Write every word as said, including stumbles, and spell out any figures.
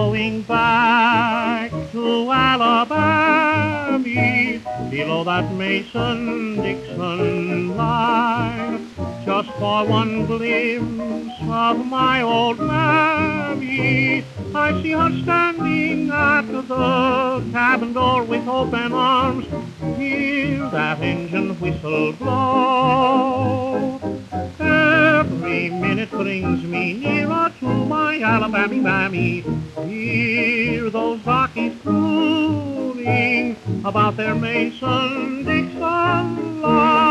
going back to Alabama, below that Mason-Dixon line, just for one glimpse of my old mammy. I see her standing at the cabin door with open arms, hear that engine whistle blow. Every minute brings me nearer to my Alabama mammy. Hear those darkies crooning about their Mason-Dixon line.